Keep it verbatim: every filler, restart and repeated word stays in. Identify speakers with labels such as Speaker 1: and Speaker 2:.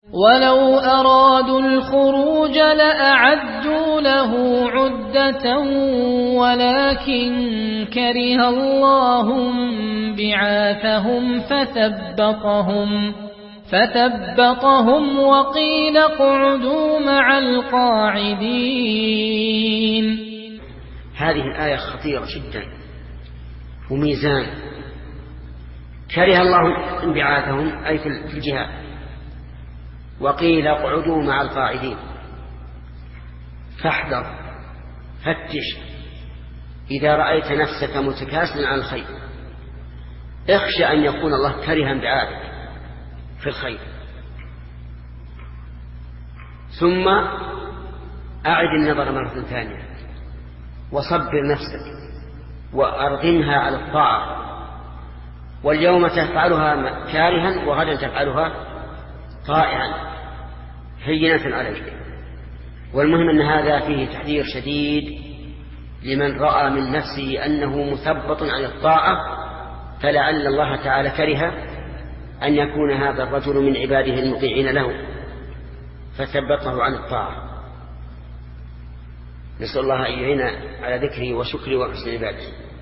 Speaker 1: ولو أرادوا الخروج لأعدوا له عدة ولكن كره الله بعاثهم فثبطهم فثبطهم وقيل اقعدوا مع القاعدين.
Speaker 2: هذه الآية خطيرة جدا وميزان. كره الله انبعاثهم أي في الجهاد، وقيل اقعدوا مع القاعدين. فاحذر فتش إذا رأيت نفسك متكاسلا عن الخير، اخشى أن يكون الله كره انبعاثك في الخير. ثم أعد النظر مرة ثانية وصبر نفسك وأرغمها على الطاعة، واليوم تفعلها كارها وغدا تفعلها طائعا هينة عليك. والمهم أن هذا فيه تحذير شديد لمن رأى من نفسه أنه مثبط عن الطاعة، فلعل الله تعالى كره أن يكون هذا الرجل من عباده المطيعين له فثبطه عن الطاعة. نسأل الله أن يعين على ذكره وشكره وحسن عباده.